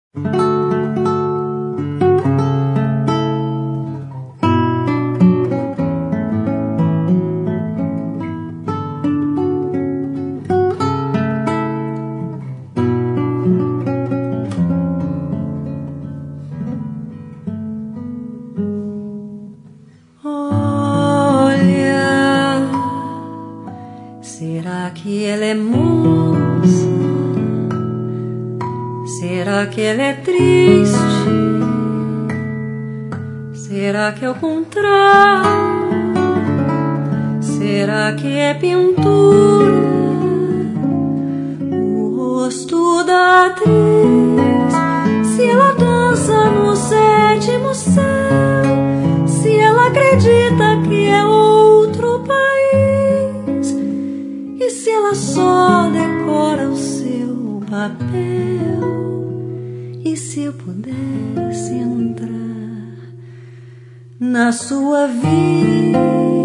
Será que ela é moça? Será que ela é triste? Será que é o contrário? Será que é pintura? O rosto da atriz. Se ela dança no sétimo céu, se ela acredita que é outro país, e se ela só decora o seu papel, e se eu pudesse entrar na sua vida?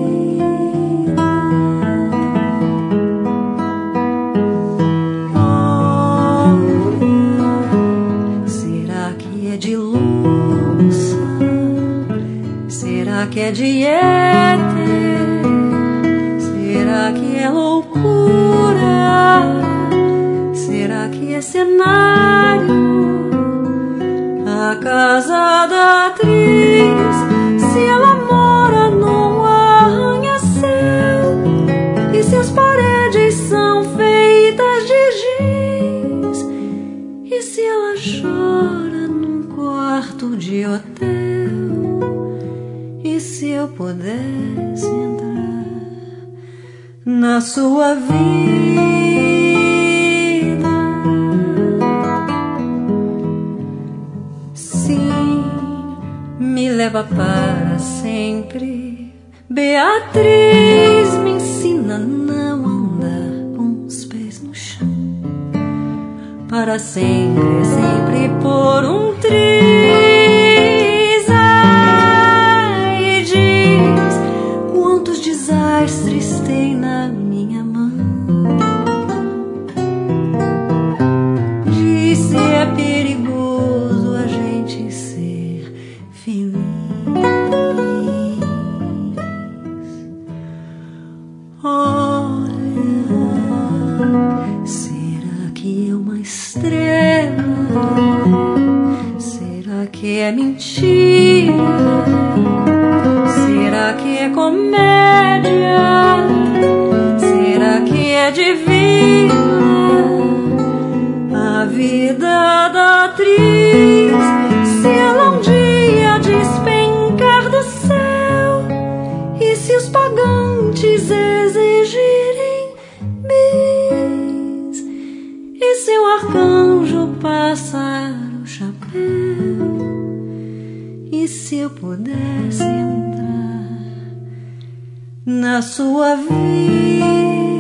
Será que é de louça? Será que é de éter? Será que é loucura? Será que é cenário? A casa da atriz, se ela mora num arranha-céu, e se as paredes são feitas de giz, e se ela chora num quarto de hotel, e se eu pudesse entrar na sua vida? Sim, me leva para sempre. Beatriz, me ensina a não andar com os pés no chão. Para sempre, sempre por um triz. Ai, diz quantos desastres tem na minha mão. Diz se é perigoso a gente ser feliz. Olha, será que é uma estrela? Será que é mentira? Será que é comédia? Será que é divina a vida da atriz? Se ela um dia despencar do céu, e se os pagantes exigirem bis, e se o arcanjo passar o chapéu, e se eu pudesse entrar na sua vida?